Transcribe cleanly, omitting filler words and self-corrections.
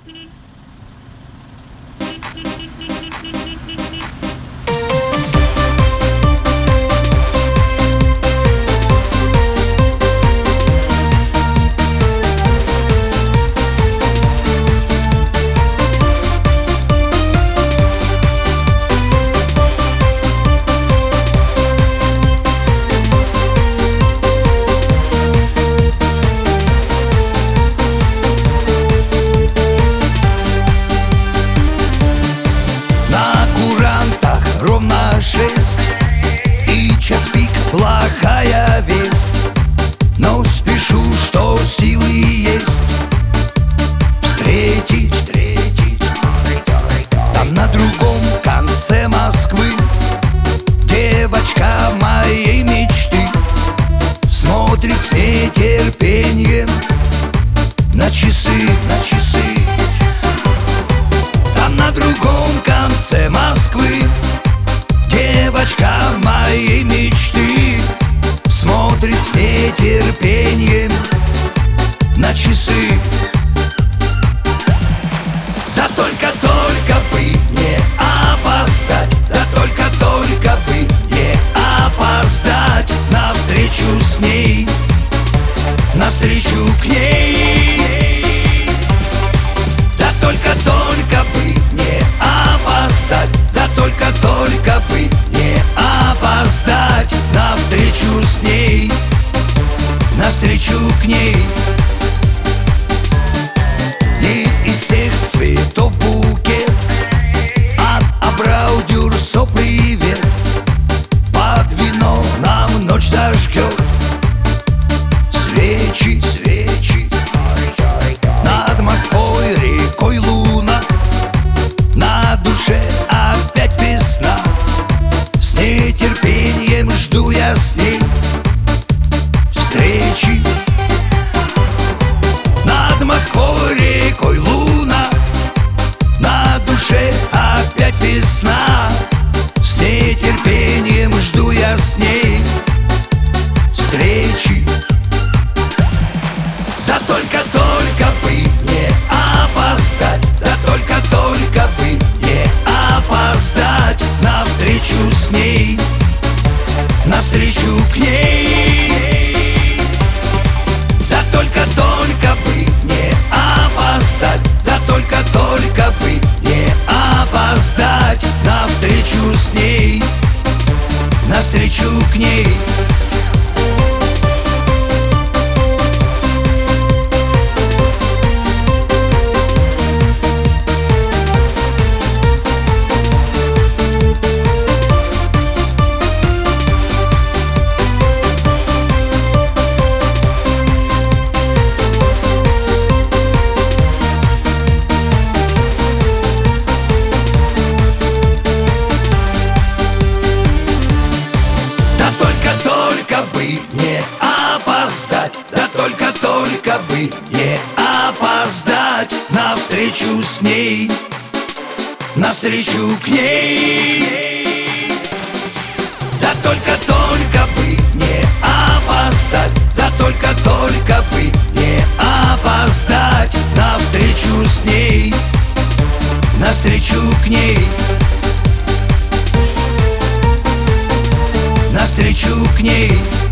Ровно 6, и час пик, плохая весть. Но спешу, что силы есть встретить там на другом конце Москвы девочка моей мечты смотрит с нетерпением на часы. Там на другом конце Москвы девочка моей мечты смотрит с нетерпением на часы. Да только бы не опоздать, да только бы не опоздать навстречу с ней, навстречу к ней. Да только бы не опоздать, да только бы не опоздать навстречу с ней, навстречу к ней. Ей из всех цветов букет, от Абрау Дюрсо привет. Под вино нам ночь зажгет свечи, над Москвой рекой луна, на душе опять весна. С нетерпением жду я с ней встречи. Над Москвой рекой луна, на душе опять весна. С нетерпением жду я с ней встречи. Да только бы не опоздать, да только бы не опоздать навстречу с ней, навстречу к ней. Да только бы не опоздать, да только бы не опоздать навстречу с ней, навстречу к ней. Не опоздать, да только бы не опоздать навстречу с ней, навстречу к ней. Да только бы не опоздать, да только бы не опоздать навстречу с ней, навстречу к ней, навстречу к ней.